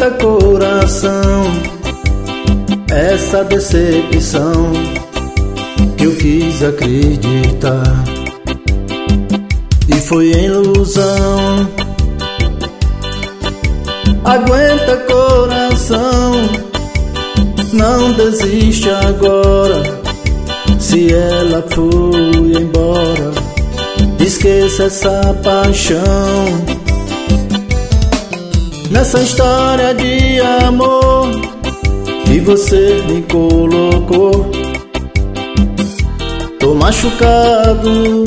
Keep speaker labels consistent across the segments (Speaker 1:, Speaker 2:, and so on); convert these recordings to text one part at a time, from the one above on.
Speaker 1: Aguenta, coração, essa decepção que eu quis acreditar e foi ilusão. Aguenta, coração, não desiste agora. Se ela foi embora, esqueça essa paixão. Nessa história de amor que você me colocou, tô machucado,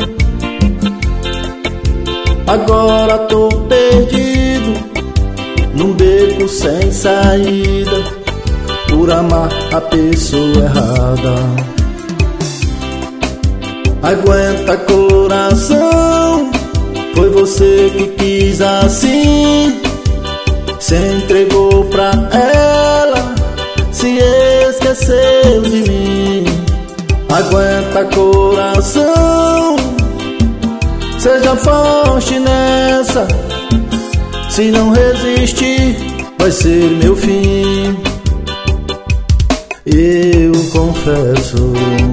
Speaker 1: agora tô perdido num beco sem saída, por amar a pessoa errada. Aguenta, coração, foi você que quis assim, se entregou pra ela, se esqueceu de mim. Aguenta, coração, seja forte nessa, se não resistir, vai ser meu fim. Eu confesso.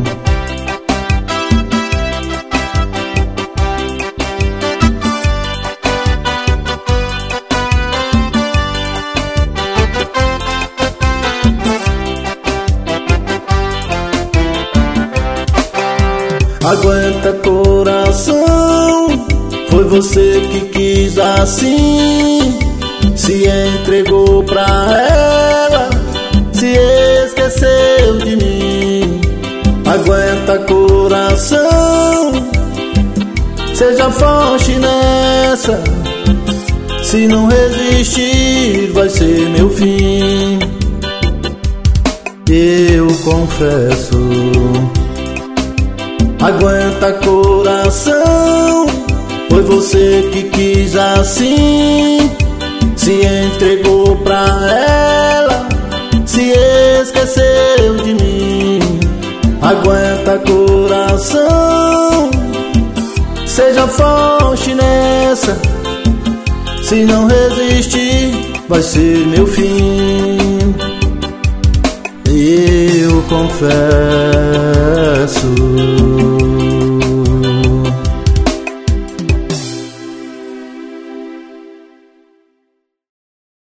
Speaker 1: Aguenta, coração, foi você que quis assim, se entregou pra ela, se esqueceu de mim. Aguenta, coração, seja forte nessa, se não resistir, vai ser meu fim. Eu confesso. Aguenta, coração, foi você que quis assim, se entregou pra ela, se esqueceu de mim. Aguenta, coração, seja forte nessa, se não resistir, vai ser meu fim. Eu confesso.